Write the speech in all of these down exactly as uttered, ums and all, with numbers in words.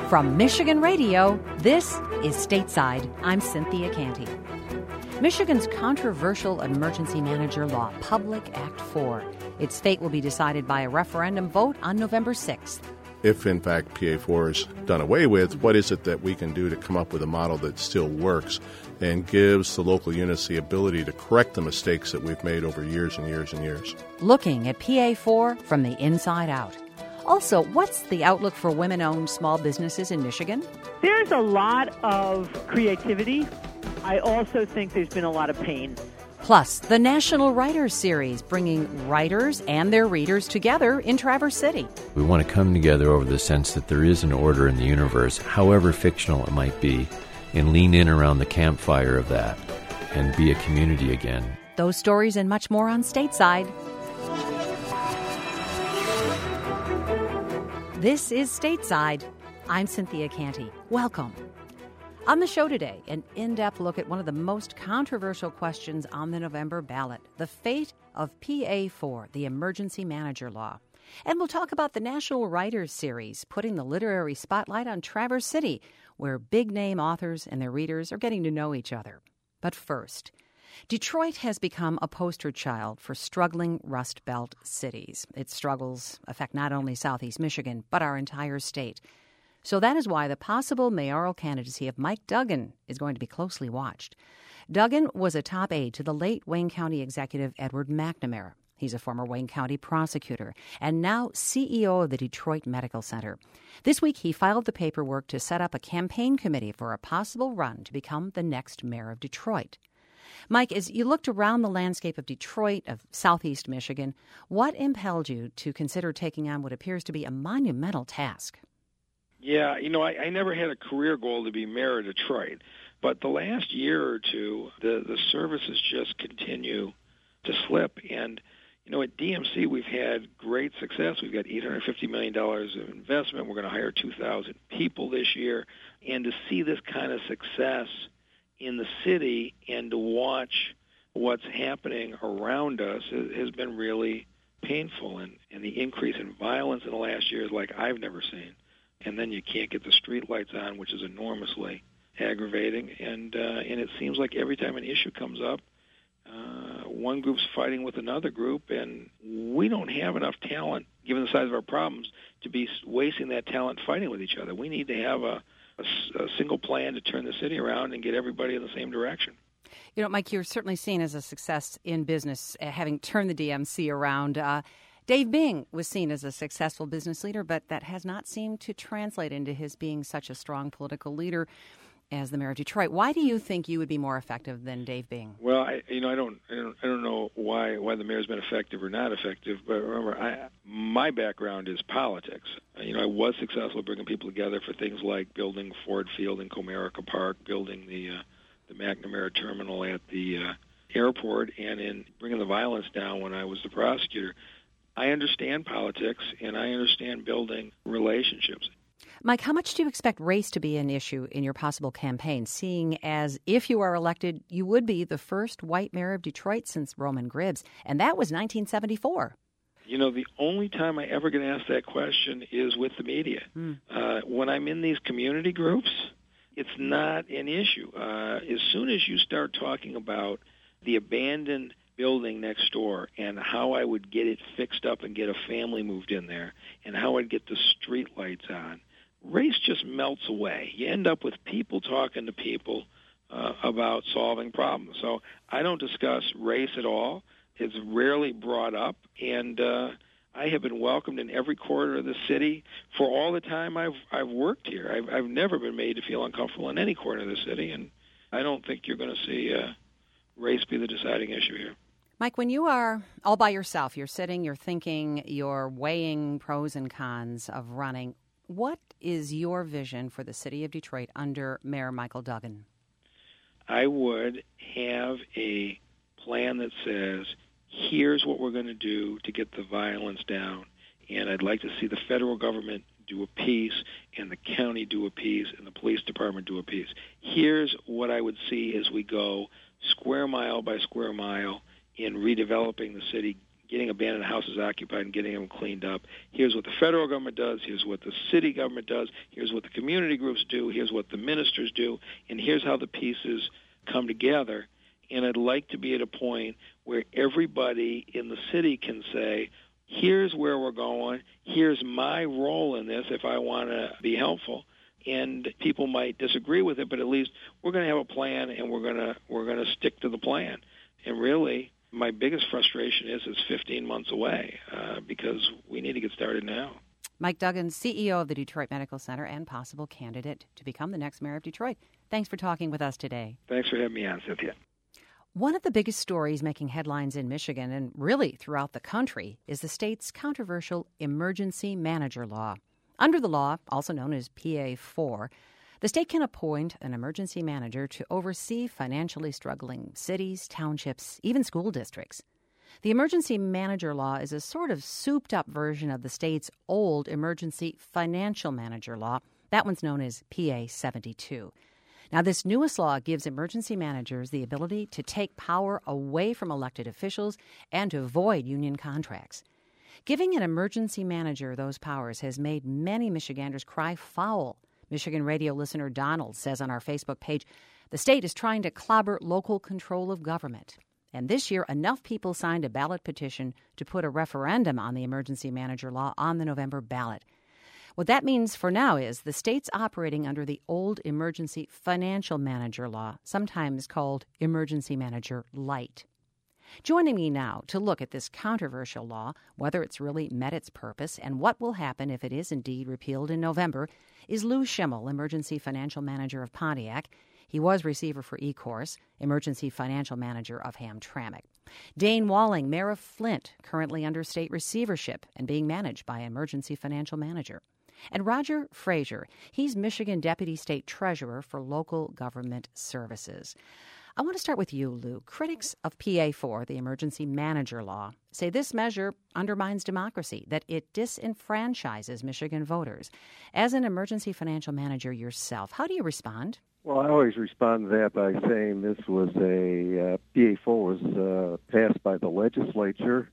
From Michigan Radio, this is Stateside. I'm Cynthia Canty. Michigan's controversial emergency manager law, Public Act four. Its fate will be decided by a referendum vote on November sixth. If, in fact, P A four is done away with, what is it that we can do to come up with a model that still works and gives the local units the ability to correct the mistakes that we've made over years and years and years? Looking at P A four from the inside out. Also, what's the outlook for women-owned small businesses in Michigan? There's a lot of creativity. I also think there's been a lot of pain. Plus, the National Writers Series, bringing writers and their readers together in Traverse City. We want to come together over the sense that there is an order in the universe, however fictional it might be, and lean in around the campfire of that and be a community again. Those stories and much more on Stateside. This is Stateside. I'm Cynthia Canty. Welcome. On the show today, an in-depth look at one of the most controversial questions on the November ballot, the fate of P A four, the Emergency Manager Law. And we'll talk about the National Writers Series, putting the literary spotlight on Traverse City, where big-name authors and their readers are getting to know each other. But first, Detroit has become a poster child for struggling Rust Belt cities. Its struggles affect not only Southeast Michigan, but our entire state. So that is why the possible mayoral candidacy of Mike Duggan is going to be closely watched. Duggan was a top aide to the late Wayne County executive Edward McNamara. He's a former Wayne County prosecutor and now C E O of the Detroit Medical Center. This week, he filed the paperwork to set up a campaign committee for a possible run to become the next mayor of Detroit. Mike, as you looked around the landscape of Detroit, of Southeast Michigan, what impelled you to consider taking on what appears to be a monumental task? Yeah, you know, I, I never had a career goal to be mayor of Detroit, but the last year or two, the, the services just continue to slip. And, you know, at D M C, we've had great success. We've got eight hundred fifty million dollars of investment. We're going to hire two thousand people this year. And to see this kind of success in the city and to watch what's happening around us has been really painful. And, and the increase in violence in the last year is like I've never seen. And then you can't get the street lights on, which is enormously aggravating. And uh, and it seems like every time an issue comes up, uh, one group's fighting with another group, and we don't have enough talent, given the size of our problems, to be wasting that talent fighting with each other. We need to have a, a, a single plan to turn the city around and get everybody in the same direction. You know, Mike, you're certainly seen as a success in business, uh, having turned the D M C around. Uh, Dave Bing was seen as a successful business leader, but that has not seemed to translate into his being such a strong political leader as the mayor of Detroit. Why do you think you would be more effective than Dave Bing? Well, I, you know, I don't, I don't, I don't know why why the mayor's been effective or not effective. But remember, I, my background is politics. You know, I was successful bringing people together for things like building Ford Field in Comerica Park, building the uh, the McNamara terminal at the uh, airport, and in bringing the violence down when I was the prosecutor. I understand politics, and I understand building relationships. Mike, how much do you expect race to be an issue in your possible campaign, seeing as if you are elected, you would be the first white mayor of Detroit since Roman Gribbs, and that was nineteen seventy-four. You know, the only time I ever get asked that question is with the media. Mm. Uh, when I'm in these community groups, it's not an issue. Uh, as soon as you start talking about the abandoned building next door and how I would get it fixed up and get a family moved in there and how I'd get the street lights on, race just melts away. You end up with people talking to people uh, about solving problems. So I don't discuss race at all. It's rarely brought up, and uh, I have been welcomed in every corner of the city for all the time I've I've worked here. I've, I've never been made to feel uncomfortable in any corner of the city, and I don't think you're going to see uh, race be the deciding issue here. Mike, when you are all by yourself, you're sitting, you're thinking, you're weighing pros and cons of running, what is your vision for the city of Detroit under Mayor Michael Duggan? I would have a plan that says, here's what we're going to do to get the violence down. And I'd like to see the federal government do a piece and the county do a piece and the police department do a piece. Here's what I would see as we go square mile by square mile in redeveloping the city, getting abandoned houses occupied and getting them cleaned up. Here's what the federal government does. Here's what the city government does. Here's what the community groups do. Here's what the ministers do. And here's how the pieces come together. And I'd like to be at a point where everybody in the city can say, here's where we're going. Here's my role in this if I want to be helpful. And people might disagree with it, but at least we're going to have a plan, and we're going to we're going to stick to the plan. And really, my biggest frustration is it's fifteen months away uh, because we need to get started now. Mike Duggan, C E O of the Detroit Medical Center and possible candidate to become the next mayor of Detroit. Thanks for talking with us today. Thanks for having me on, Cynthia. One of the biggest stories making headlines in Michigan and really throughout the country is the state's controversial emergency manager law. Under the law, also known as P A four, the state can appoint an emergency manager to oversee financially struggling cities, townships, even school districts. The emergency manager law is a sort of souped-up version of the state's old emergency financial manager law. That one's known as P A seventy-two. Now, this newest law gives emergency managers the ability to take power away from elected officials and to void union contracts. Giving an emergency manager those powers has made many Michiganders cry foul. Michigan radio listener Donald says on our Facebook page, the state is trying to clobber local control of government. And this year, enough people signed a ballot petition to put a referendum on the emergency manager law on the November ballot. What that means for now is the state's operating under the old emergency financial manager law, sometimes called Emergency Manager Light. Joining me now to look at this controversial law, whether it's really met its purpose, and what will happen if it is indeed repealed in November, is Lou Schimmel, Emergency Financial Manager of Pontiac. He was receiver for eCourse, Emergency Financial Manager of Hamtramck. Dane Walling, Mayor of Flint, currently under state receivership and being managed by Emergency Financial Manager. And Roger Frazier, he's Michigan Deputy State Treasurer for Local Government Services. I want to start with you, Lou. Critics of P A four, the emergency manager law, say this measure undermines democracy, that it disenfranchises Michigan voters. As an emergency financial manager yourself, how do you respond? Well, I always respond to that by saying this was a uh, P A four was uh, passed by the legislature,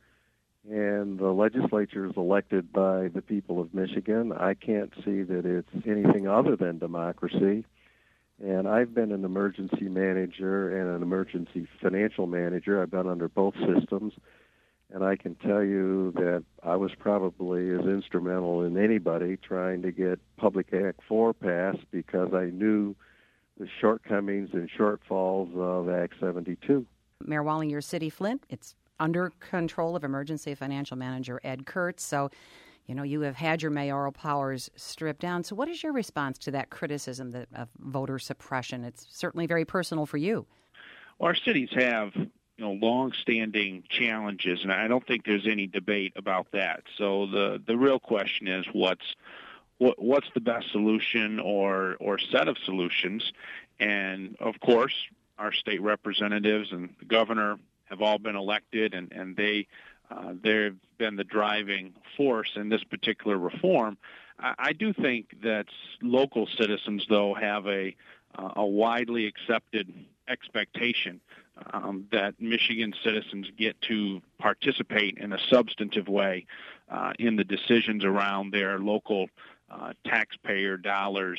and the legislature is elected by the people of Michigan. I can't see that it's anything other than democracy. And I've been an emergency manager and an emergency financial manager. I've been under both systems. And I can tell you that I was probably as instrumental in anybody trying to get Public Act four passed because I knew the shortcomings and shortfalls of Act seventy-two. Mayor Walling, your city, Flint, it's under control of emergency financial manager Ed Kurtz. So, you know, you have had your mayoral powers stripped down. So what is your response to that criticism that, of voter suppression? It's certainly very personal for you. Well, our cities have, you know, long-standing challenges, and I don't think there's any debate about that. So the, the real question is what's what, what's the best solution or, or set of solutions? And, of course, our state representatives and the governor have all been elected, and, and they Uh, they've been the driving force in this particular reform. I, I do think that local citizens, though, have a, uh, a widely accepted expectation um, that Michigan citizens get to participate in a substantive way uh, in the decisions around their local uh, taxpayer dollars.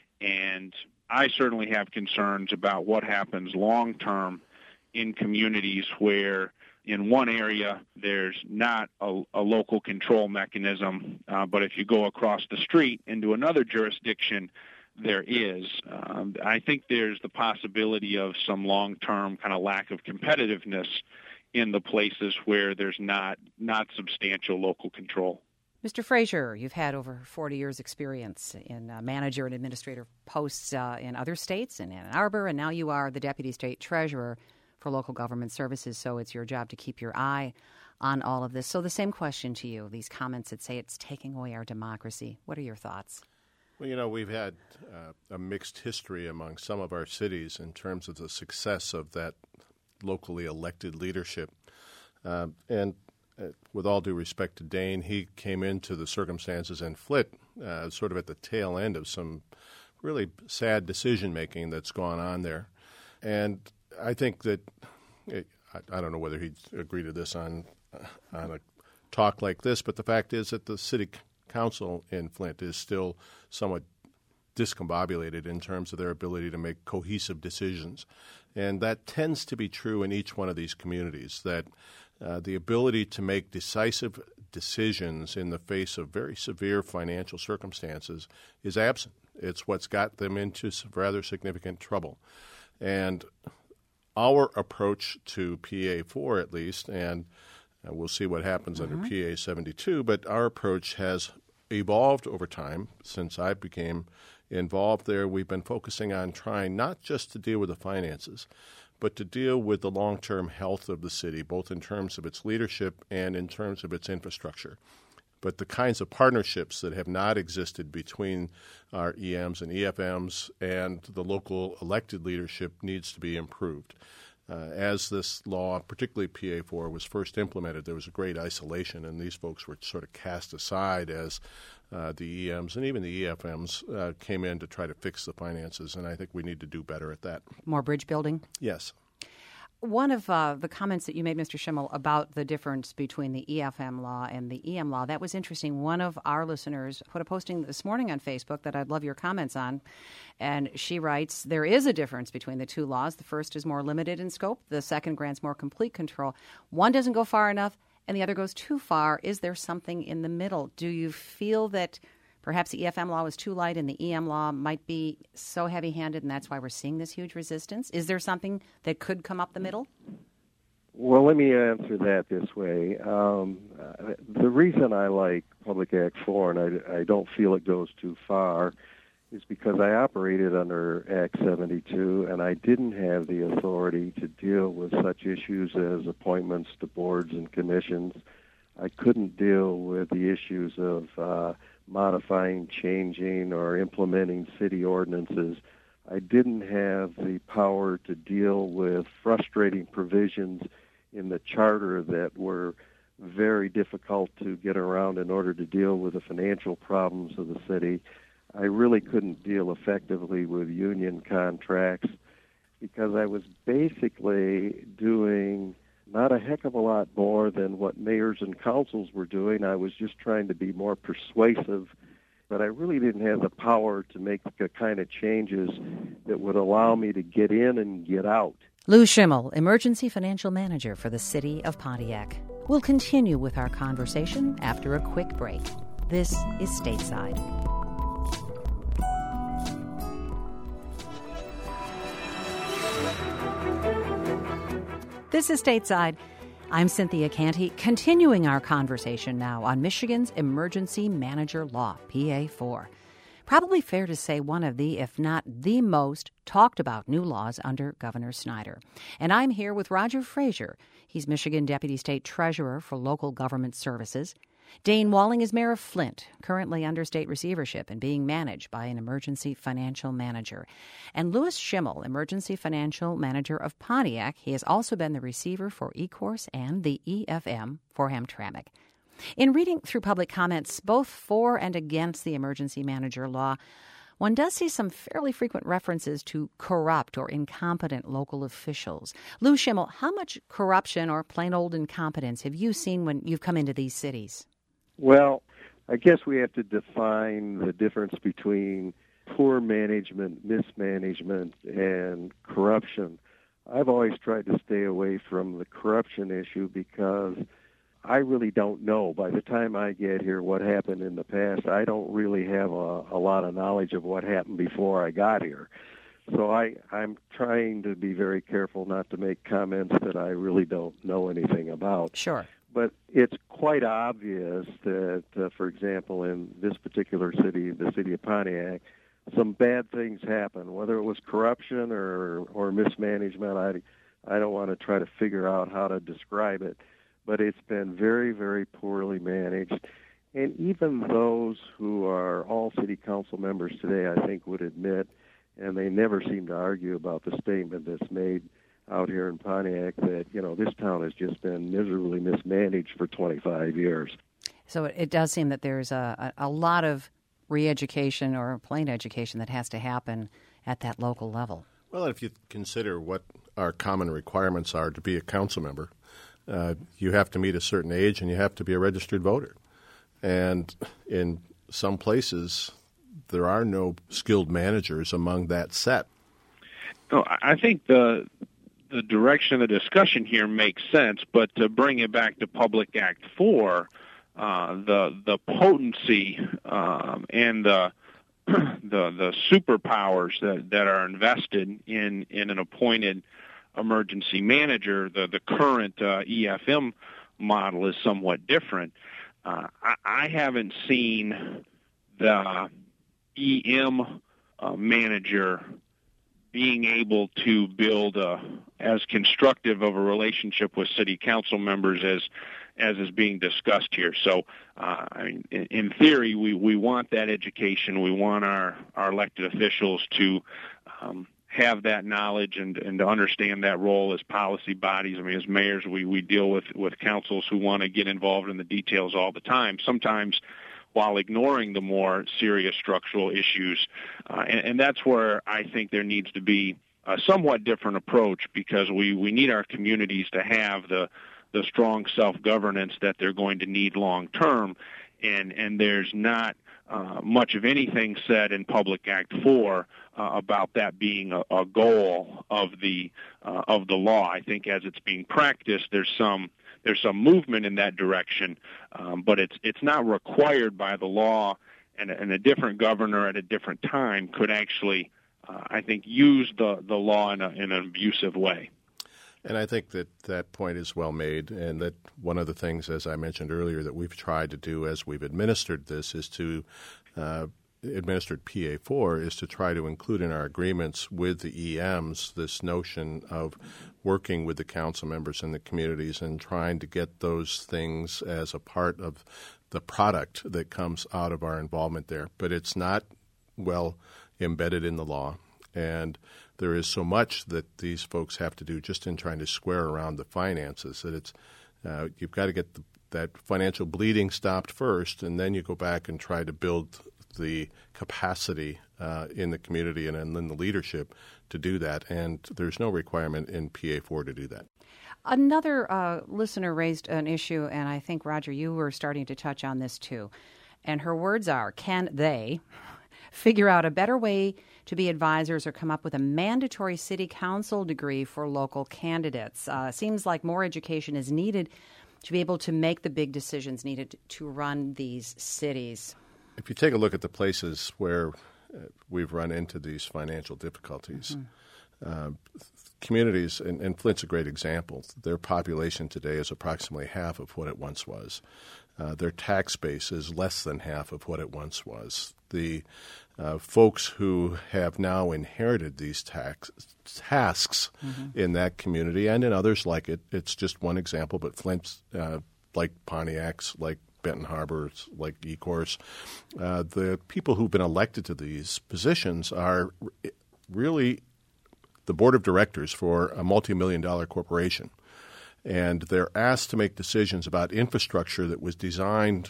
And I certainly have concerns about what happens long-term in communities where in one area, there's not a, a local control mechanism, uh, but if you go across the street into another jurisdiction, there is. Um, I think there's the possibility of some long-term kind of lack of competitiveness in the places where there's not not substantial local control. Mister Frazier, you've had over forty years' experience in uh, manager and administrative posts uh, in other states, in Ann Arbor, and now you are the Deputy State Treasurer for Local Government Services, so it's your job to keep your eye on all of this. So the same question to you, these comments that say it's taking away our democracy. What are your thoughts? Well, you know, we've had uh, a mixed history among some of our cities in terms of the success of that locally elected leadership. Uh, and uh, with all due respect to Dane, he came into the circumstances in Flint uh, sort of at the tail end of some really sad decision-making that's gone on there. And I think that, I don't know whether he'd agree to this on on a talk like this, but the fact is that the city council in Flint is still somewhat discombobulated in terms of their ability to make cohesive decisions. And that tends to be true in each one of these communities, that uh, the ability to make decisive decisions in the face of very severe financial circumstances is absent. It's what's got them into rather significant trouble. And our approach to P A four, at least, and uh, we'll see what happens mm-hmm. under P A seventy-two, but our approach has evolved over time since I became involved there. We've been focusing on trying not just to deal with the finances, but to deal with the long-term health of the city, both in terms of its leadership and in terms of its infrastructure. But the kinds of partnerships that have not existed between our E Ms and E F Ms and the local elected leadership needs to be improved. Uh, as this law, particularly P A four, was first implemented, there was a great isolation, and these folks were sort of cast aside as uh, the E Ms and even the E F Ms uh, came in to try to fix the finances, and I think we need to do better at that. More bridge building? Yes. One of uh, the comments that you made, Mister Schimmel, about the difference between the E F M law and the E M law, that was interesting. One of our listeners put a posting this morning on Facebook that I'd love your comments on, and she writes, there is a difference between the two laws. The first is more limited in scope. The second grants more complete control. One doesn't go far enough, and the other goes too far. Is there something in the middle? Do you feel that perhaps the E F M law was too light and the E M law might be so heavy-handed, and that's why we're seeing this huge resistance? Is there something that could come up the middle? Well, let me answer that this way. Um, uh, the reason I like Public Act four, and I, I don't feel it goes too far, is because I operated under Act seventy-two, and I didn't have the authority to deal with such issues as appointments to boards and commissions. I couldn't deal with the issues of uh, modifying, changing, or implementing city ordinances. I didn't have the power to deal with frustrating provisions in the charter that were very difficult to get around in order to deal with the financial problems of the city. I really couldn't deal effectively with union contracts because I was basically doing not a heck of a lot more than what mayors and councils were doing. I was just trying to be more persuasive, but I really didn't have the power to make the kind of changes that would allow me to get in and get out. Lou Schimmel, Emergency Financial Manager for the City of Pontiac. We'll continue with our conversation after a quick break. This is Stateside. This is Stateside. I'm Cynthia Canty, continuing our conversation now on Michigan's Emergency Manager Law, P A four. Probably fair to say one of the, if not the most, talked about new laws under Governor Snyder. And I'm here with Roger Frazier. He's Michigan Deputy State Treasurer for Local Government Services. Dane Walling is mayor of Flint, currently under state receivership and being managed by an emergency financial manager. And Louis Schimmel, emergency financial manager of Pontiac. He has also been the receiver for E-Course and the E F M for Hamtramck. In reading through public comments, both for and against the emergency manager law, one does see some fairly frequent references to corrupt or incompetent local officials. Lou Schimmel, how much corruption or plain old incompetence have you seen when you've come into these cities? Well, I guess we have to define the difference between poor management, mismanagement, and corruption. I've always tried to stay away from the corruption issue because I really don't know. By the time I get here what happened in the past, I don't really have a, a lot of knowledge of what happened before I got here. So I, I'm trying to be very careful not to make comments that I really don't know anything about. Sure. But it's quite obvious that, uh, for example, in this particular city, the city of Pontiac, some bad things happen, whether it was corruption or, or mismanagement. I, I don't want to try to figure out how to describe it, but it's been very, very poorly managed. And even those who are all city council members today, I think, would admit, and they never seem to argue about the statement that's made out here in Pontiac, that, you know, this town has just been miserably mismanaged for twenty-five years. So it does seem that there's a, a lot of re-education or plain education that has to happen at that local level. Well, if you consider what our common requirements are to be a council member, uh, you have to meet a certain age and you have to be a registered voter. And in some places, there are no skilled managers among that set. No, I think the the direction of the discussion here makes sense, but to bring it back to Public Act four, uh, the the potency um, and the the the superpowers that, that are invested in, in an appointed emergency manager, the the current uh, E F M model is somewhat different. Uh, I, I haven't seen the E M uh, manager being able to build a, as constructive of a relationship with city council members as as is being discussed here. So, uh, I mean, in, in theory, we, we want that education. We want our, our elected officials to um, have that knowledge and, and to understand that role as policy bodies. I mean, as mayors, we, we deal with, with councils who want to get involved in the details all the time, sometimes while ignoring the more serious structural issues. Uh, and, and that's where I think there needs to be a somewhat different approach, because we, we need our communities to have the the strong self-governance that they're going to need long-term, and, and there's not uh, much of anything said in Public Act four uh, about that being a, a goal of the uh, of the law. I think as it's being practiced, there's some there's some movement in that direction, um, but it's it's not required by the law, and, and a different governor at a different time could actually, uh, I think, use the, the law in, a, in an abusive way. And I think that that point is well made, and that one of the things, as I mentioned earlier, that we've tried to do as we've administered this is to uh, administered P A four is to try to include in our agreements with the E Ms this notion of working with the council members in the communities and trying to get those things as a part of the product that comes out of our involvement there. But it's not well embedded in the law, and there is so much that these folks have to do just in trying to square around the finances that it's uh, you've got to get the, that financial bleeding stopped first, and then you go back and try to build the capacity uh, in the community and in the leadership to do that. And there's no requirement in P A four to do that. Another uh, listener raised an issue, and I think, Roger, you were starting to touch on this too. And her words are, can they figure out a better way to be advisors or come up with a mandatory city council degree for local candidates? Uh, seems like more education is needed to be able to make the big decisions needed to run these cities. If you take a look at the places where uh, we've run into these financial difficulties, mm-hmm. uh, communities, and, and Flint's a great example, their population today is approximately half of what it once was. Uh, their tax base is less than half of what it once was. The uh, folks who have now inherited these tax tasks mm-hmm. in that community and in others like it, it's just one example, but Flint's, uh, like Pontiac's, like Benton Harbor's, like Ecorse, uh, the people who've been elected to these positions are really the board of directors for a multi-million dollar corporation. And they're asked to make decisions about infrastructure that was designed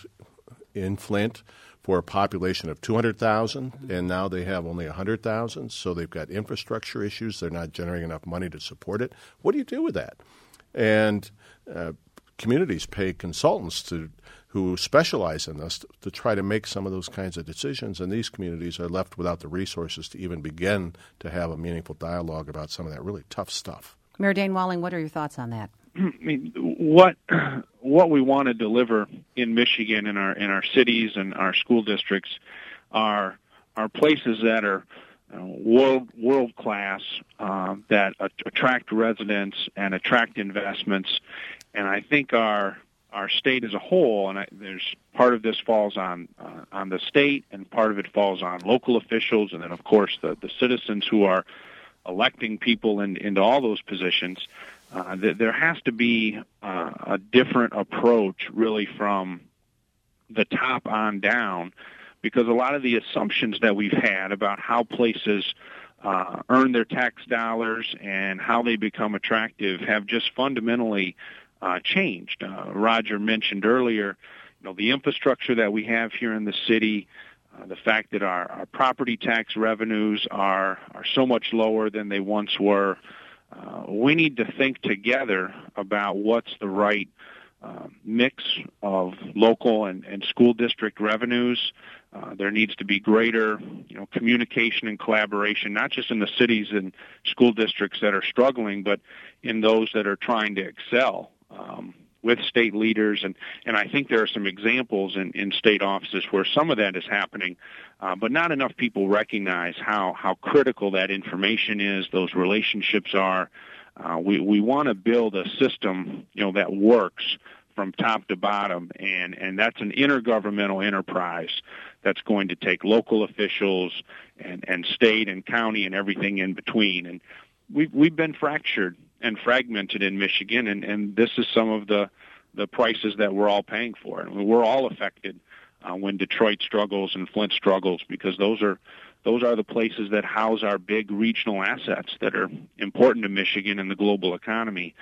in Flint for a population of two hundred thousand, mm-hmm. and now they have only one hundred thousand, so they've got infrastructure issues. They're not generating enough money to support it. What do you do with that? And uh, communities pay consultants to who specialize in this to, to try to make some of those kinds of decisions, and these communities are left without the resources to even begin to have a meaningful dialogue about some of that really tough stuff. Mayor Dane Walling, what are your thoughts on that? I mean, what what we want to deliver in Michigan, in our in our cities and our school districts, are are places that are uh, world world class, uh, that attract residents and attract investments, and I think our our state as a whole, and I, there's part of this falls on uh, on the state, and part of it falls on local officials, and then of course the the citizens who are electing people in, into all those positions. Uh, th- there has to be uh, a different approach really from the top on down, because a lot of the assumptions that we've had about how places uh, earn their tax dollars and how they become attractive have just fundamentally uh, changed. Uh, Roger mentioned earlier, you know, the infrastructure that we have here in the city, uh, the fact that our, our property tax revenues are, are so much lower than they once were. uh, we need to think together about what's the right uh, mix of local and, and school district revenues. Uh, there needs to be greater, you know, communication and collaboration, not just in the cities and school districts that are struggling, but in those that are trying to excel. Um, with state leaders, and, and I think there are some examples in, in state offices where some of that is happening, uh, but not enough people recognize how, how critical that information is, those relationships are. Uh, we we want to build a system, you know, that works from top to bottom, and, and that's an intergovernmental enterprise that's going to take local officials and, and state and county and everything in between. And we've, we've been fractured and fragmented in Michigan, and, and this is some of the, the prices that we're all paying for. And we're all affected uh, when Detroit struggles and Flint struggles, because those are those are the places that house our big regional assets that are important to Michigan and the global economy.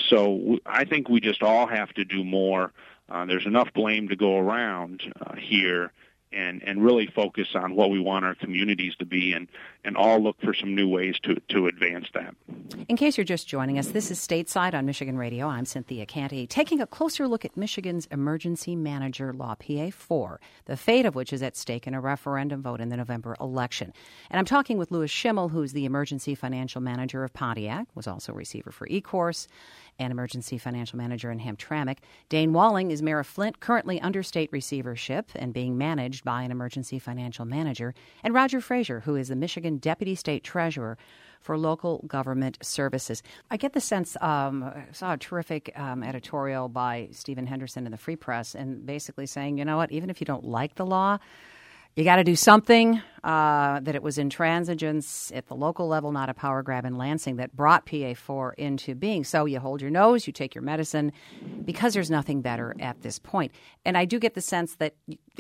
So I think we just all have to do more. Uh, there's enough blame to go around uh, here, and, and really focus on what we want our communities to be, and, and all look for some new ways to, to advance that. In case you're just joining us, this is Stateside on Michigan Radio. I'm Cynthia Canty, taking a closer look at Michigan's Emergency Manager Law, P A four, the fate of which is at stake in a referendum vote in the November election. And I'm talking with Louis Schimmel, who's the Emergency Financial Manager of Pontiac, was also a receiver for eCourse, and Emergency Financial Manager in Hamtramck. Dane Walling is Mayor of Flint, currently under state receivership and being managed by an Emergency Financial Manager. And Roger Frazier, who is the Michigan Deputy State Treasurer for Local Government Services. I get the sense, um, I saw a terrific um, editorial by Stephen Henderson in the Free Press, and basically saying, you know what, even if you don't like the law, you got to do something, uh, that it was intransigence at the local level, not a power grab in Lansing, that brought P A four into being. So you hold your nose, you take your medicine, because there's nothing better at this point. And I do get the sense that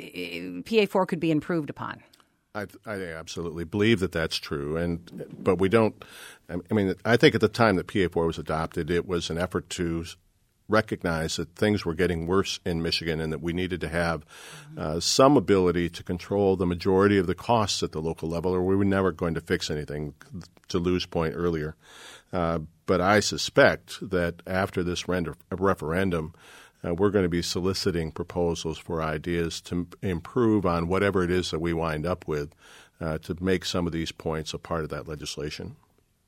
P A four could be improved upon. I, I absolutely believe that that's true, and but we don't. I mean, I think at the time that P A four was adopted, it was an effort to recognize that things were getting worse in Michigan, and that we needed to have uh, some ability to control the majority of the costs at the local level, or we were never going to fix anything. To Lou's point earlier, uh, but I suspect that after this render, referendum. Uh, we're going to be soliciting proposals for ideas to improve on whatever it is that we wind up with, uh, to make some of these points a part of that legislation.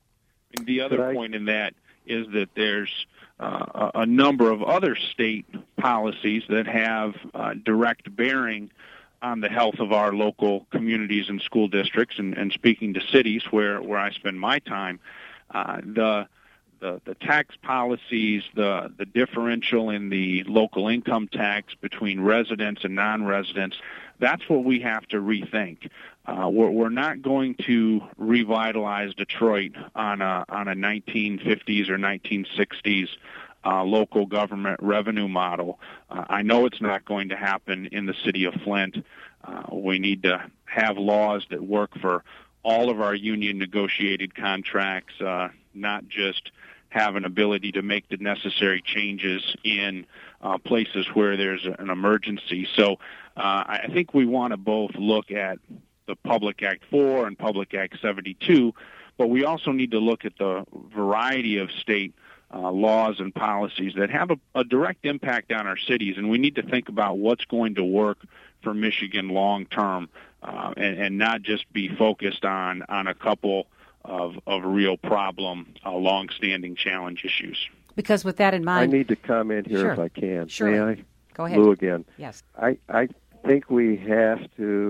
The other point in that is that there's uh, a number of other state policies that have uh, direct bearing on the health of our local communities and school districts, and, and speaking to cities where, where I spend my time, uh, the The, the tax policies, the, the differential in the local income tax between residents and non-residents, that's what we have to rethink. Uh, we're, we're not going to revitalize Detroit on a, on a nineteen fifties or nineteen sixties uh, local government revenue model. Uh, I know it's not going to happen in the city of Flint. Uh, we need to have laws that work for all of our union negotiated contracts, uh, not just have an ability to make the necessary changes in uh, places where there's an emergency. So uh, I think we want to both look at the Public Act four and Public Act seventy-two, but we also need to look at the variety of state uh, laws and policies that have a, a direct impact on our cities, and we need to think about what's going to work for Michigan long term, uh, and, and not just be focused on, on a couple Of, of real problem, uh, long-standing challenge issues. Because with that in mind, I need to comment here sure. if I can. Sure. May I? Go ahead. Lou again. Yes. I, I think we have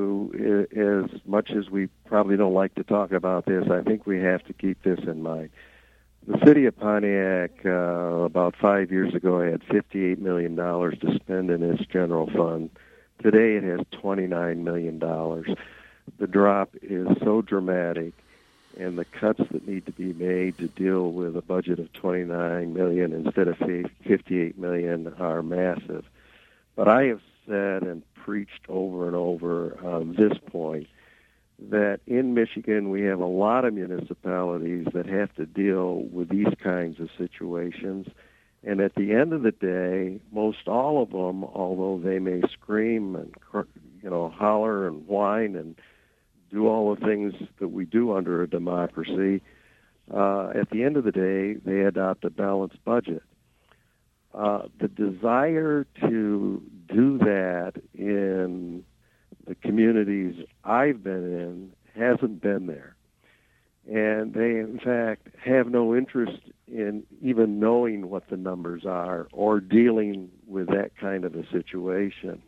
to, as much as we probably don't like to talk about this, I think we have to keep this in mind. The city of Pontiac, uh, about five years ago, had fifty-eight million dollars to spend in its general fund. Today it has twenty-nine million dollars. The drop is so dramatic, and the cuts that need to be made to deal with a budget of twenty-nine million dollars instead of fifty-eight million dollars are massive. But I have said and preached over and over on this point that in Michigan we have a lot of municipalities that have to deal with these kinds of situations. And at the end of the day, most all of them, although they may scream and, you know, holler and whine and do all the things that we do under a democracy, uh, at the end of the day, they adopt a balanced budget. Uh, the desire to do that in the communities I've been in hasn't been there. And they, in fact, have no interest in even knowing what the numbers are or dealing with that kind of a situation.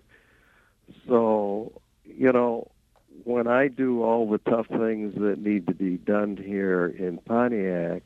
So, you know, when I do all the tough things that need to be done here in Pontiac,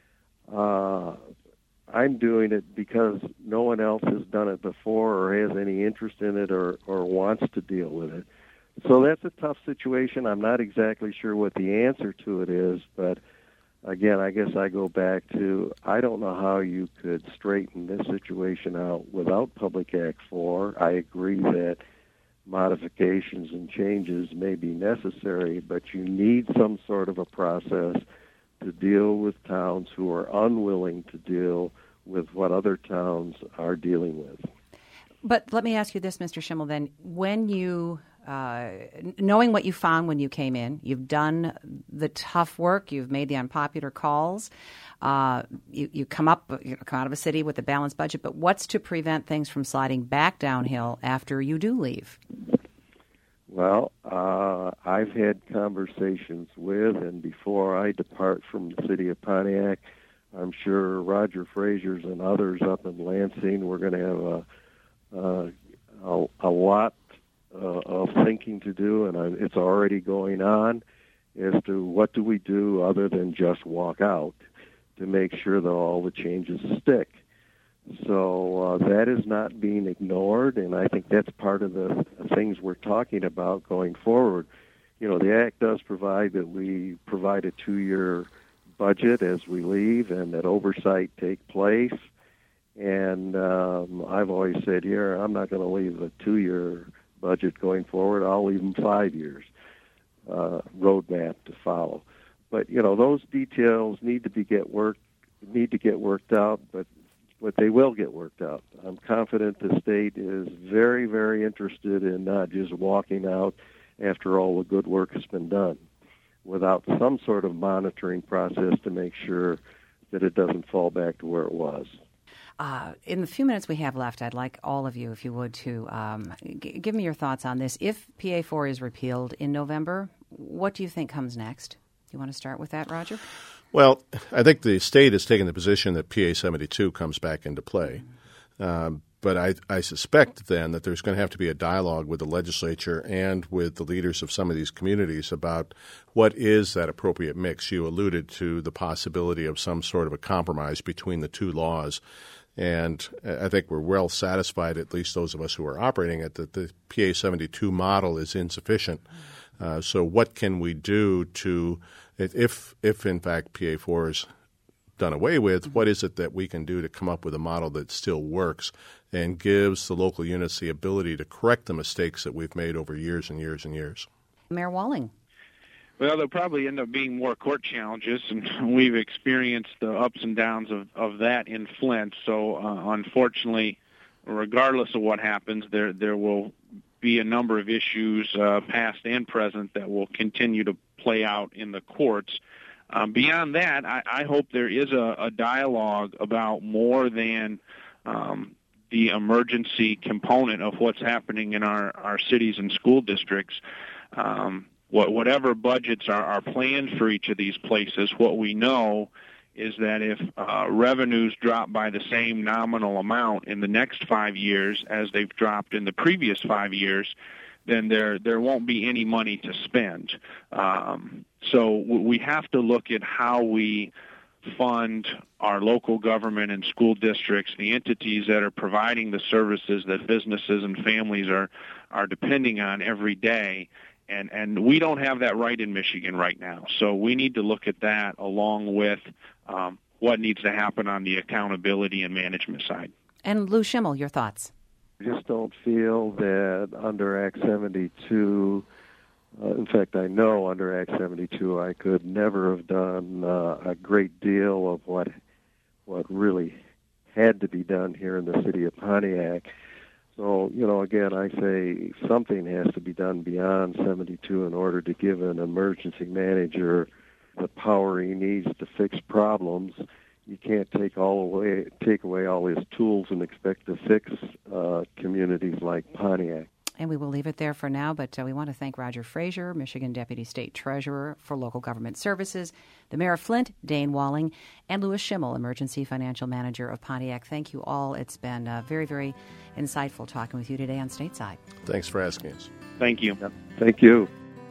uh, I'm doing it because no one else has done it before or has any interest in it or, or wants to deal with it. So that's a tough situation. I'm not exactly sure what the answer to it is, but again, I guess I go back to I don't know how you could straighten this situation out without Public Act four. I agree that modifications and changes may be necessary, but you need some sort of a process to deal with towns who are unwilling to deal with what other towns are dealing with. But let me ask you this, Mister Schimmel, then. When you, uh, knowing what you found when you came in, you've done the tough work, you've made the unpopular calls, uh, you, you come up, you know, come out of a city with a balanced budget, but what's to prevent things from sliding back downhill after you do leave? Well, uh, I've had conversations with, and before I depart from the city of Pontiac, I'm sure Roger Frazier's and others up in Lansing, we're going to have a Uh, a, a lot uh, of thinking to do, and uh, it's already going on, as to what do we do other than just walk out to make sure that all the changes stick. So uh, that is not being ignored, and I think that's part of the things we're talking about going forward. You know, the Act does provide that we provide a two-year budget as we leave and that oversight take place. And um, I've always said here, I'm not going to leave a two-year budget going forward. I'll leave them five years uh, roadmap to follow. But you know, those details need to be get worked need to get worked out. But but they will get worked out. I'm confident the state is very very interested in not just walking out after all the good work has been done, without some sort of monitoring process to make sure that it doesn't fall back to where it was. Uh, in the few minutes we have left, I'd like all of you, if you would, to um, g- give me your thoughts on this. If P A four is repealed in November, what do you think comes next? Do you want to start with that, Roger? Well, I think the state has taken the position that P A seventy-two comes back into play. Mm-hmm. Um, but I, I suspect then that there's going to have to be a dialogue with the legislature and with the leaders of some of these communities about what is that appropriate mix. You alluded to the possibility of some sort of a compromise between the two laws. And I think we're well satisfied, at least those of us who are operating it, that the P A seventy-two model is insufficient. Uh, so what can we do to, if, if in fact P A four is done away with, what is it that we can do to come up with a model that still works and gives the local units the ability to correct the mistakes that we've made over years and years and years? Mayor Walling. Well, there'll probably end up being more court challenges, and we've experienced the ups and downs of, of that in Flint. So, uh, unfortunately, regardless of what happens, there there will be a number of issues, uh, past and present, that will continue to play out in the courts. Um, beyond that, I, I hope there is a, a dialogue about more than um, the emergency component of what's happening in our, our cities and school districts. Um, what, whatever budgets are, are planned for each of these places, what we know is that if uh, revenues drop by the same nominal amount in the next five years as they've dropped in the previous five years, then there there won't be any money to spend. Um, so we have to look at how we fund our local government and school districts, the entities that are providing the services that businesses and families are are depending on every day. And and we don't have that right in Michigan right now. So we need to look at that along with um, what needs to happen on the accountability and management side. And Lou Schimmel, your thoughts? I just don't feel that under Act seventy-two, uh, in fact, I know under Act seventy-two I could never have done uh, a great deal of what what really had to be done here in the city of Pontiac. So, you know, again, I say something has to be done beyond seventy-two in order to give an emergency manager the power he needs to fix problems. You can't take all away, take away all his tools and expect to fix uh, communities like Pontiac. And we will leave it there for now, but uh, we want to thank Roger Frazier, Michigan Deputy State Treasurer for Local Government Services, the Mayor of Flint, Dane Walling, and Louis Schimmel, Emergency Financial Manager of Pontiac. Thank you all. It's been uh, very, very insightful talking with you today on Stateside. Thanks for asking us. Thank you. Yep. Thank you.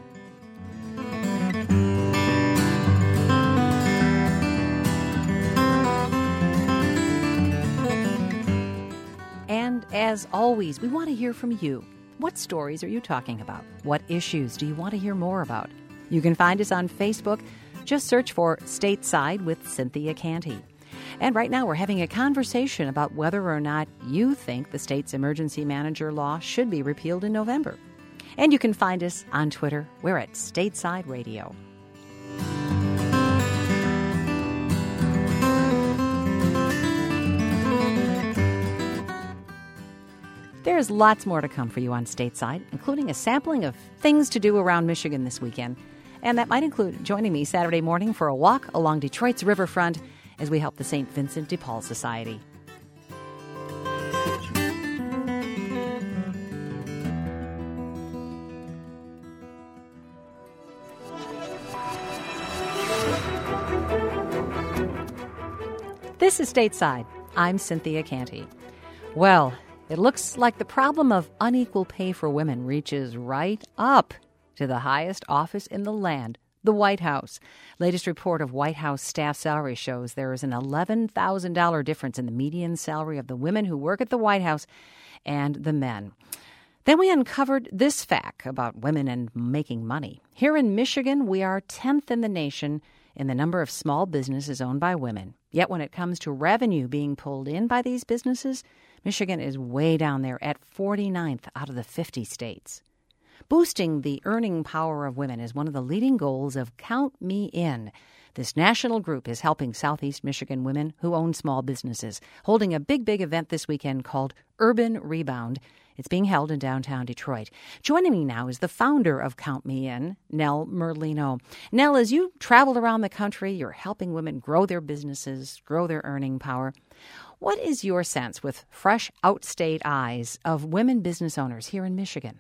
And as always, we want to hear from you. What stories are you talking about? What issues do you want to hear more about? You can find us on Facebook. Just search for Stateside with Cynthia Canty. And right now we're having a conversation about whether or not you think the state's emergency manager law should be repealed in November. And you can find us on Twitter. We're at Stateside Radio. There's lots more to come for you on Stateside, including a sampling of things to do around Michigan this weekend. And that might include joining me Saturday morning for a walk along Detroit's riverfront as we help the Saint Vincent de Paul Society. This is Stateside. I'm Cynthia Canty. Well, it looks like the problem of unequal pay for women reaches right up to the highest office in the land, the White House. Latest report of White House staff salary shows there is an eleven thousand dollars difference in the median salary of the women who work at the White House and the men. Then we uncovered this fact about women and making money. Here in Michigan, we are tenth in the nation in the number of small businesses owned by women. Yet when it comes to revenue being pulled in by these businesses, Michigan is way down there at forty-ninth out of the fifty states. Boosting the earning power of women is one of the leading goals of Count Me In. This national group is helping Southeast Michigan women who own small businesses, holding a big, big event this weekend called Urban Rebound. It's being held in downtown Detroit. Joining me now is the founder of Count Me In, Nell Merlino. Nell, as you travel around the country, you're helping women grow their businesses, grow their earning power. What is your sense, with fresh outstate eyes, of women business owners here in Michigan?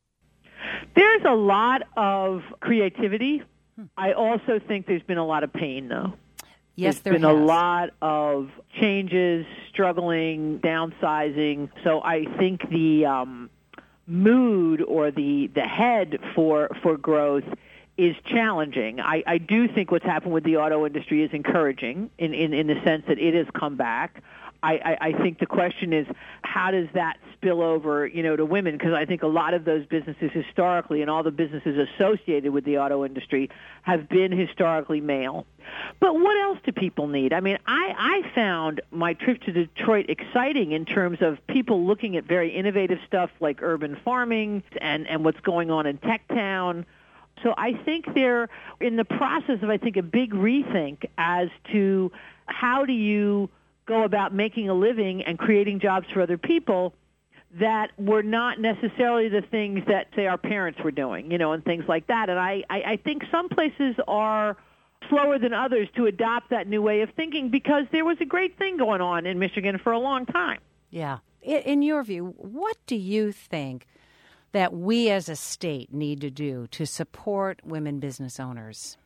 There's a lot of creativity. Hmm. I also think there's been a lot of pain, though. Yes, there's there been has. a lot of changes, struggling, downsizing. So I think the um, mood or the the head for for growth is challenging. I, I do think what's happened with the auto industry is encouraging in, in, in the sense that it has come back. I, I, I think the question is, how does that spill over, you know, to women? Because I think a lot of those businesses historically and all the businesses associated with the auto industry have been historically male. But what else do people need? I mean, I, I found my trip to Detroit exciting in terms of people looking at very innovative stuff like urban farming and, and what's going on in Tech Town. So I think they're in the process of, I think, a big rethink as to how do you go about making a living and creating jobs for other people that were not necessarily the things that, say, our parents were doing, you know, and things like that. And I, I, I think some places are slower than others to adopt that new way of thinking because there was a great thing going on in Michigan for a long time. Yeah. In your view, what do you think that we as a state need to do to support women business owners?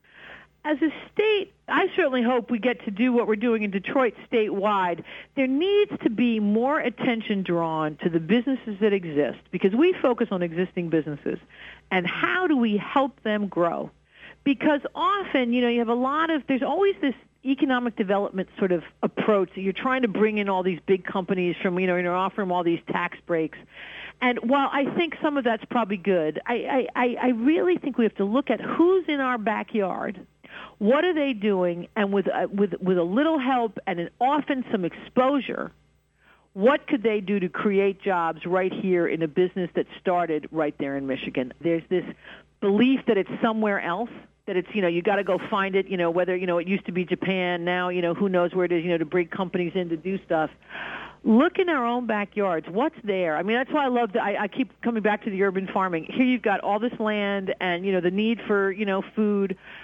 As a state, I certainly hope we get to do what we're doing in Detroit statewide. There needs to be more attention drawn to the businesses that exist because we focus on existing businesses and how do we help them grow? Because often, you know, you have a lot of, there's always this economic development sort of approach that you're trying to bring in all these big companies from, you know, and you're offering them all these tax breaks. And while I think some of that's probably good, I, I, I really think we have to look at who's in our backyard. What are they doing? And with uh, with with a little help and an, often some exposure, what could they do to create jobs right here in a business that started right there in Michigan? There's this belief that it's somewhere else, that it's, you know, you got to go find it, you know, whether, you know, it used to be Japan, now, you know, who knows where it is, you know, to bring companies in to do stuff. Look in our own backyards. What's there? I mean, that's why I love, the, I, I keep coming back to the urban farming. Here you've got all this land and, you know, the need for, you know, food.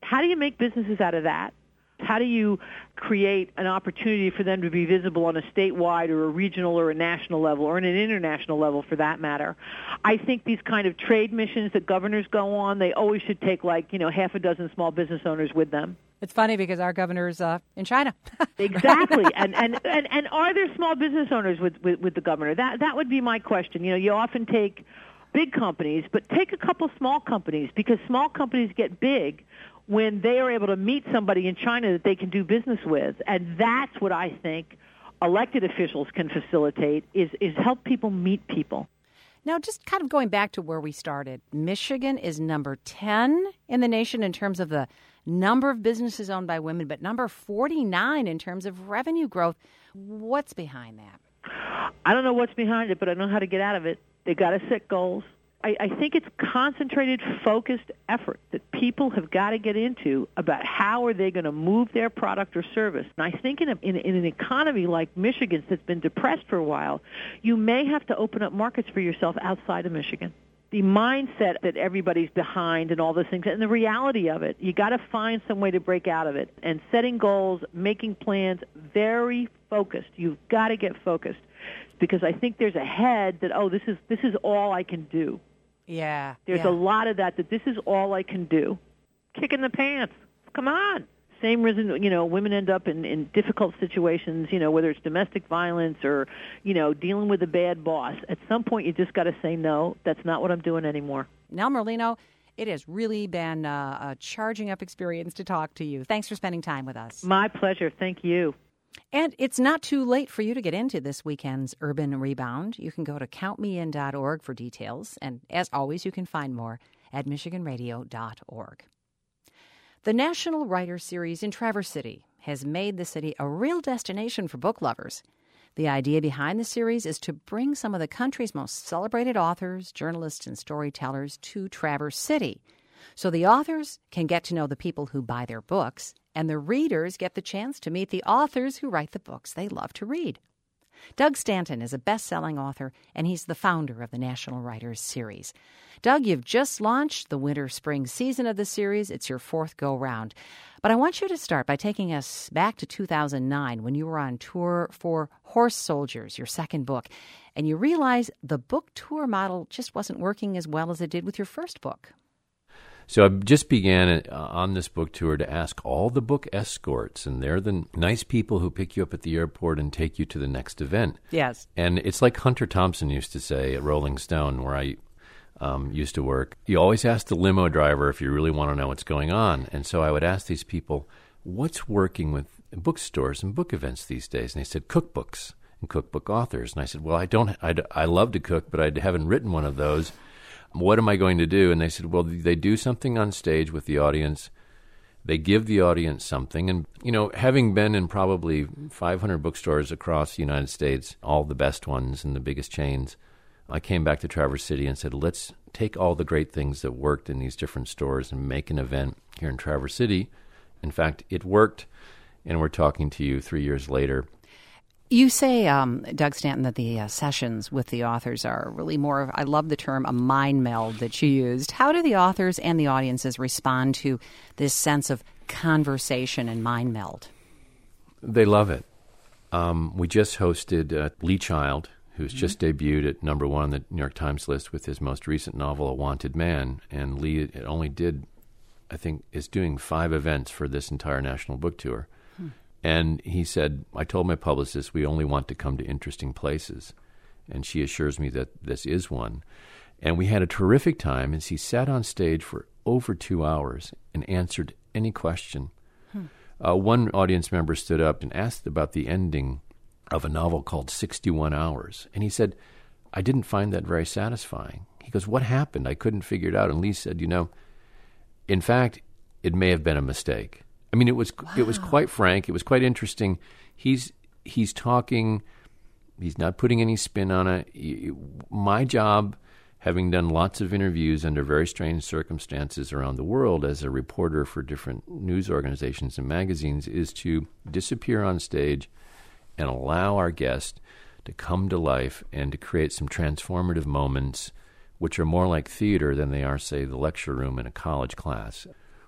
How do you make businesses out of that? How do you create an opportunity for them to be visible on a statewide or a regional or a national level or on an international level for that matter? I think these kind of trade missions that governors go on, they always should take like, you know, half a dozen small business owners with them. It's funny because our governor's uh, in China. Exactly. And, and, and, and are there small business owners with, with, with the governor? That, that would be my question. You know, you often take big companies, but take a couple small companies because small companies get big when they are able to meet somebody in China that they can do business with. And that's what I think elected officials can facilitate is, is help people meet people. Now, just kind of going back to where we started, Michigan is number ten in the nation in terms of the number of businesses owned by women, but number forty-nine in terms of revenue growth. What's behind that? I don't know what's behind it, but I know how to get out of it. They got to set goals. I, I think it's concentrated, focused effort that people have got to get into about how are they going to move their product or service. And I think in, a, in, in an economy like Michigan's that's been depressed for a while, you may have to open up markets for yourself outside of Michigan. The mindset that everybody's behind and all those things, and the reality of it, you got to find some way to break out of it. And setting goals, making plans, very focused. You've got to get focused because I think there's a head that, oh, this is this is all I can do. Yeah. There's yeah. a lot of that, that this is all I can do. Kick in the pants. Come on. Same reason, you know, women end up in, in difficult situations, you know, whether it's domestic violence or, you know, dealing with a bad boss. At some point, you just got to say, no, that's not what I'm doing anymore. Nell Merlino, it has really been uh, a charging up experience to talk to you. Thanks for spending time with us. My pleasure. Thank you. And it's not too late for you to get into this weekend's Urban Rebound. You can go to count me in dot org for details. And as always, you can find more at michigan radio dot org. The National Writers Series in Traverse City has made the city a real destination for book lovers. The idea behind the series is to bring some of the country's most celebrated authors, journalists, and storytellers to Traverse City, so the authors can get to know the people who buy their books, and the readers get the chance to meet the authors who write the books they love to read. Doug Stanton is a best-selling author, and he's the founder of the National Writers Series. Doug, you've just launched the winter-spring season of the series. It's your fourth go-round. But I want you to start by taking us back to two thousand nine when you were on tour for Horse Soldiers, your second book, and you realized the book tour model just wasn't working as well as it did with your first book. So I just began on this book tour to ask all the book escorts, and they're the nice people who pick you up at the airport and take you to the next event. Yes. And it's like Hunter Thompson used to say at Rolling Stone, where I um, used to work. You always ask the limo driver if you really want to know what's going on. And so I would ask these people, what's working with bookstores and book events these days? And they said, cookbooks and cookbook authors. And I said, well, I don't. I, I love to cook, but I haven't written one of those. What am I going to do? And they said, well, they do something on stage with the audience. They give the audience something. And, you know, having been in probably five hundred bookstores across the United States, all the best ones and the biggest chains, I came back to Traverse City and said, let's take all the great things that worked in these different stores and make an event here in Traverse City. In fact, it worked, and we're talking to you three years later. You say, um, Doug Stanton, that the uh, sessions with the authors are really more of, I love the term, a mind meld that you used. How do the authors and the audiences respond to this sense of conversation and mind meld? They love it. Um, we just hosted uh, Lee Child, who's mm-hmm. just debuted at number one on the New York Times list with his most recent novel, A Wanted Man. And Lee it only did, I think, is doing five events for this entire national book tour. Hmm. And he said, I told my publicist we only want to come to interesting places. And she assures me that this is one. And we had a terrific time as he sat on stage for over two hours and answered any question. Hmm. Uh, one audience member stood up and asked about the ending of a novel called sixty-one hours. And he said, I didn't find that very satisfying. He goes, what happened? I couldn't figure it out. And Lee said, you know, in fact, it may have been a mistake. I mean, it was wow. it was quite frank. It was quite interesting. He's he's talking. He's not putting any spin on it. My job, having done lots of interviews under very strange circumstances around the world as a reporter for different news organizations and magazines, is to disappear on stage and allow our guest to come to life and to create some transformative moments, which are more like theater than they are, say, the lecture room in a college class.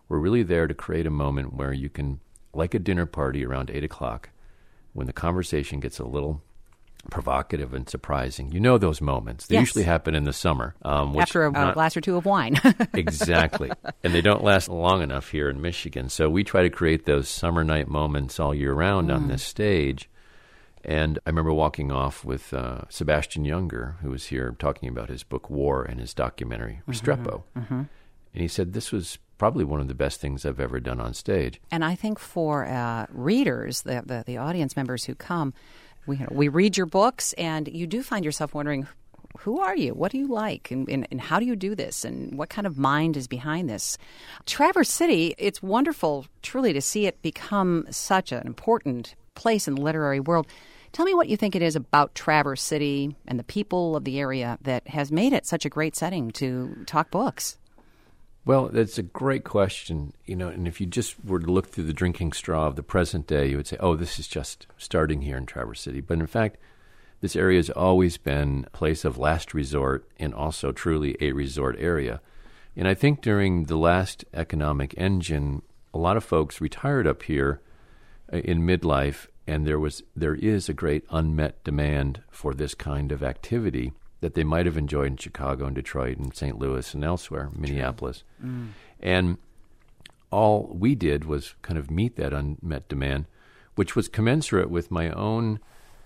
We're really there to create a moment where you can, like a dinner party around eight o'clock, when the conversation gets a little provocative and surprising. You know those moments. They yes. usually happen in the summer. Um, which After a, not, a glass or two of wine. Exactly. And they don't last long enough here in Michigan. So we try to create those summer night moments all year round mm. on this stage. And I remember walking off with uh, Sebastian Junger, who was here talking about his book War and his documentary Restrepo. Mm-hmm. Mm-hmm. And he said this was probably one of the best things I've ever done on stage. And I think for uh, readers, the, the the audience members who come, we we read your books, and you do find yourself wondering, who are you? What do you like? And, and, and how do you do this? And what kind of mind is behind this? Traverse City, it's wonderful truly to see it become such an important place in the literary world. Tell me what you think it is about Traverse City and the people of the area that has made it such a great setting to talk books. Well, that's a great question, you know, and if you just were to look through the drinking straw of the present day, you would say, oh, this is just starting here in Traverse City. But in fact, this area has always been a place of last resort and also truly a resort area. And I think during the last economic engine, a lot of folks retired up here in midlife, and there was there is a great unmet demand for this kind of activity that they might have enjoyed in Chicago and Detroit and Saint Louis and elsewhere, Minneapolis. Mm. And all we did was kind of meet that unmet demand, which was commensurate with my own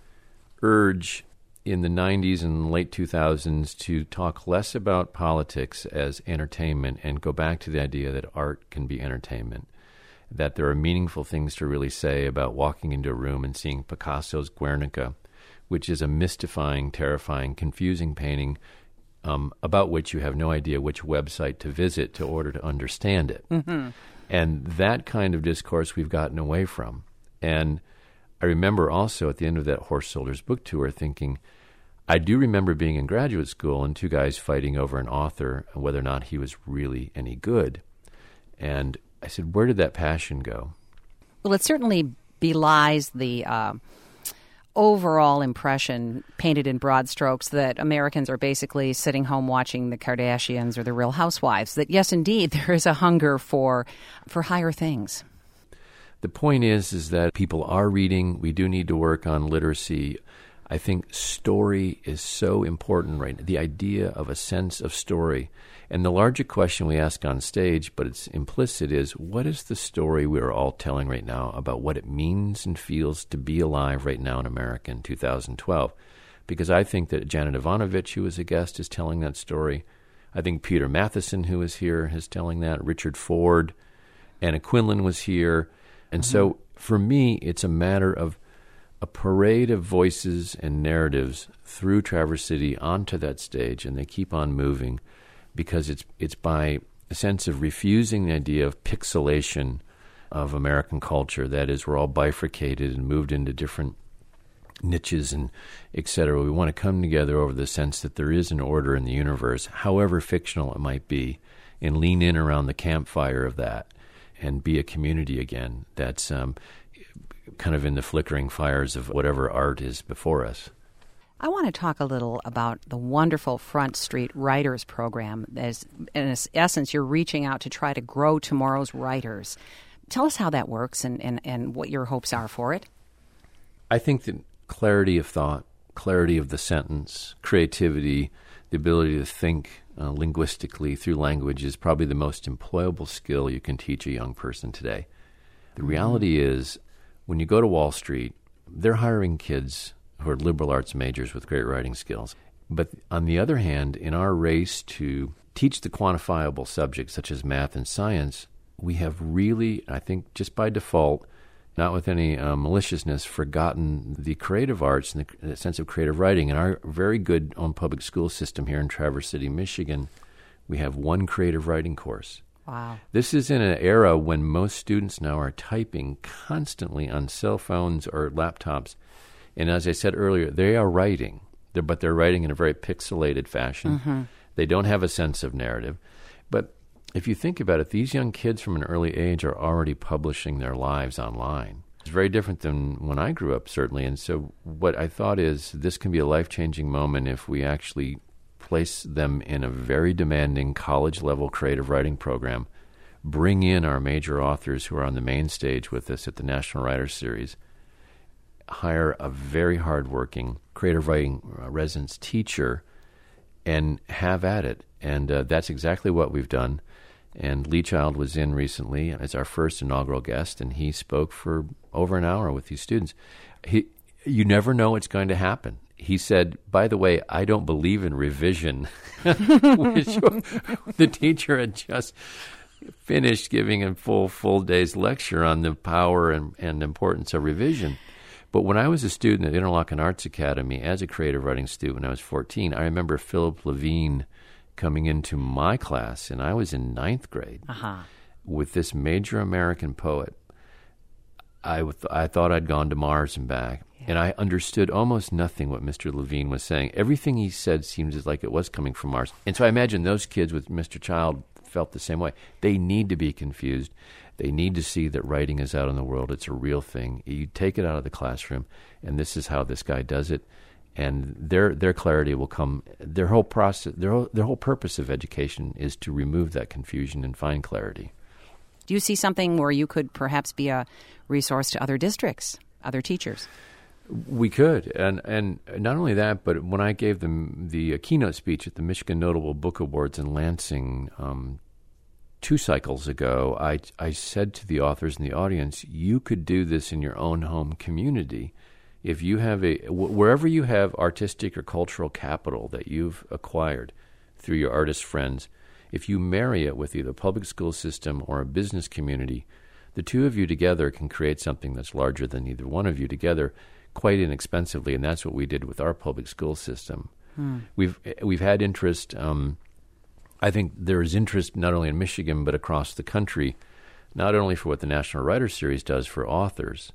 urge in the nineties and late two thousands to talk less about politics as entertainment and go back to the idea that art can be entertainment, that there are meaningful things to really say about walking into a room and seeing Picasso's Guernica, which is a mystifying, terrifying, confusing painting um, about which you have no idea which website to visit to order to understand it. Mm-hmm. And that kind of discourse we've gotten away from. And I remember also at the end of that Horst Solders book tour thinking, I do remember being in graduate school and two guys fighting over an author and whether or not he was really any good. And I said, where did that passion go? Well, it certainly belies the uh, overall impression painted in broad strokes that Americans are basically sitting home watching the Kardashians or the Real Housewives, that yes, indeed, there is a hunger for for higher things. The point is, is that people are reading. We do need to work on literacy. I think story is so important right now, the idea of a sense of story. And the larger question we ask on stage, but it's implicit, is what is the story we are all telling right now about what it means and feels to be alive right now in America in two thousand twelve? Because I think that Janet Ivanovich, who was a guest, is telling that story. I think Peter Matheson, who is here, is telling that. Richard Ford, Anna Quinlan was here. And mm-hmm. so for me, it's a matter of a parade of voices and narratives through Traverse City onto that stage, and they keep on moving because it's it's by a sense of refusing the idea of pixelation of American culture. That is, we're all bifurcated and moved into different niches and et cetera. We want to come together over the sense that there is an order in the universe, however fictional it might be, and lean in around the campfire of that and be a community again that's um, kind of in the flickering fires of whatever art is before us. I want to talk a little about the wonderful Front Street Writers Program. As, in essence, you're reaching out to try to grow tomorrow's writers. Tell us how that works and, and, and what your hopes are for it. I think that clarity of thought, clarity of the sentence, creativity, the ability to think uh, linguistically through language is probably the most employable skill you can teach a young person today. The reality is, when you go to Wall Street, they're hiring kids who are liberal arts majors with great writing skills. But on the other hand, in our race to teach the quantifiable subjects such as math and science, we have really, I think just by default, not with any uh, maliciousness, forgotten the creative arts and the, the sense of creative writing. In our very good own public school system here in Traverse City, Michigan, we have one creative writing course. Wow. This is in an era when most students now are typing constantly on cell phones or laptops. And as I said earlier, they are writing, they're, but they're writing in a very pixelated fashion. Mm-hmm. They don't have a sense of narrative. But if you think about it, these young kids from an early age are already publishing their lives online. It's very different than when I grew up, certainly. And so what I thought is this can be a life-changing moment if we actually place them in a very demanding college-level creative writing program bring in our major authors who are on the main stage with us at the National Writers Series, hire a very hardworking creative writing residence teacher, and have at it. And uh, that's exactly what we've done. And Lee Child was in recently as our first inaugural guest, and he spoke for over an hour with these students. He, you never know what's going to happen. He said, by the way, I don't believe in revision, which the teacher had just finished giving a full, full day's lecture on the power and, and importance of revision. But when I was a student at Interlochen Arts Academy, as a creative writing student when I was fourteen, I remember Philip Levine coming into my class, and I was in ninth grade, uh-huh. with this major American poet. I, th- I thought I'd gone to Mars and back, yeah. and I understood almost nothing what Mister Levine was saying. Everything he said seemed like it was coming from Mars. And so I imagine those kids with Mister Child felt the same way. They need to be confused. They need to see that writing is out in the world. It's a real thing. You take it out of the classroom, and this is how this guy does it. And their their clarity will come. Their whole process, their whole, their whole purpose of education is to remove that confusion and find clarity. Do you see something where you could perhaps be a resource to other districts, other teachers? We could, and and not only that, but when I gave them the uh, keynote speech at the Michigan Notable Book Awards in Lansing um, two cycles ago, I I said to the authors in the audience, you could do this in your own home community. If you have a wherever you have artistic or cultural capital that you've acquired through your artist friends, if you marry it with either a public school system or a business community, the two of you together can create something that's larger than either one of you together, quite inexpensively, and that's what we did with our public school system. Hmm. We've we've had interest. Um, I think there is interest not only in Michigan but across the country, not only for what the National Writers Series does for authors,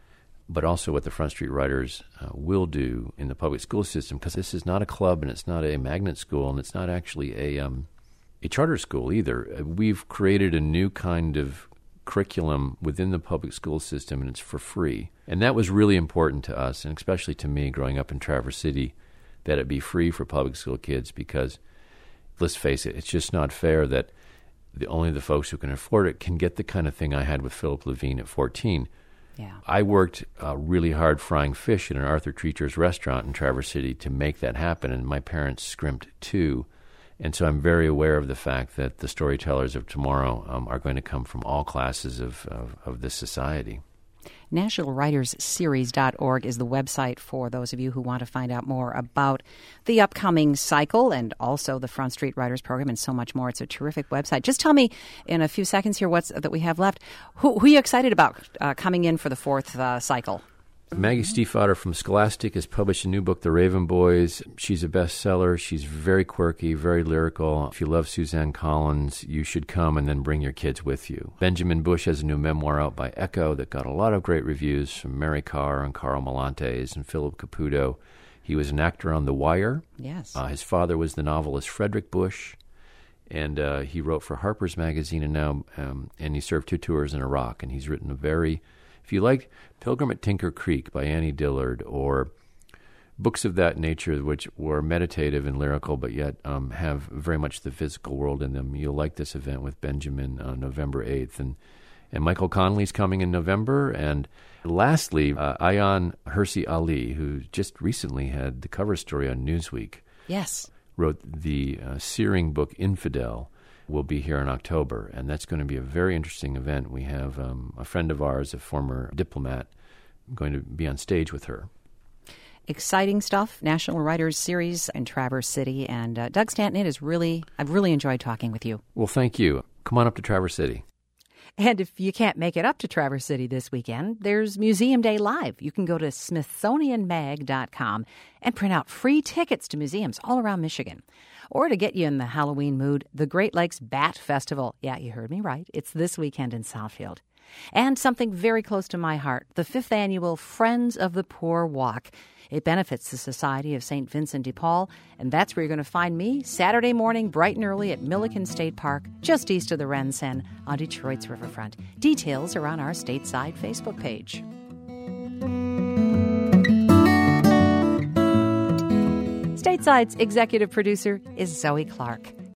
but also what the Front Street Writers uh, will do in the public school system, because this is not a club and it's not a magnet school and it's not actually a um, a charter school either. We've created a new kind of curriculum within the public school system, and it's for free. And that was really important to us, and especially to me growing up in Traverse City, that it be free for public school kids, because, let's face it, it's just not fair that the, only the folks who can afford it can get the kind of thing I had with Philip Levine at fourteen. Yeah. I worked uh, really hard frying fish at an Arthur Treacher's restaurant in Traverse City to make that happen, and my parents scrimped too. And so I'm very aware of the fact that the storytellers of tomorrow um, are going to come from all classes of, of, of this society. National Writers Series dot org is the website for those of you who want to find out more about the upcoming cycle and also the Front Street Writers Program and so much more. It's a terrific website. Just tell me in a few seconds here what's that we have left. Who, who are you excited about uh, coming in for the fourth uh, cycle? Maggie Stiefvater from Scholastic has published a new book, The Raven Boys. She's a bestseller. She's very quirky, very lyrical. If you love Suzanne Collins, you should come and then bring your kids with you. Benjamin Bush has a new memoir out by Echo that got a lot of great reviews from Mary Carr and Carl Malantes and Philip Caputo. He was an actor on The Wire. Yes. Uh, his father was the novelist Frederick Bush, and uh, he wrote for Harper's Magazine, and now um, and he served two tours in Iraq, and he's written a very... If you like Pilgrim at Tinker Creek by Annie Dillard, or books of that nature which were meditative and lyrical but yet um, have very much the physical world in them, you'll like this event with Benjamin on November eighth. And, and Michael Connelly's coming in November. And lastly, uh, Ayaan Hirsi Ali, who just recently had the cover story on Newsweek. Yes. Wrote the uh, searing book Infidel. Will be here in October, and that's going to be a very interesting event. We have um, a friend of ours, a former diplomat, going to be on stage with her. Exciting stuff. National Writers Series in Traverse City, and uh, Doug Stanton, it is really, I've really enjoyed talking with you. Well, thank you. Come on up to Traverse City. And if you can't make it up to Traverse City this weekend, there's Museum Day Live. You can go to Smithsonian Mag dot com and print out free tickets to museums all around Michigan. Or to get you in the Halloween mood, the Great Lakes Bat Festival. Yeah, you heard me right. It's this weekend in Southfield. And something very close to my heart, the fifth annual Friends of the Poor Walk. It benefits the Society of Saint Vincent de Paul, and that's where you're going to find me Saturday morning bright and early at Milliken State Park, just east of the Rensen on Detroit's riverfront. Details are on our stateside Facebook page. Stateside's executive producer is Zoe Clark.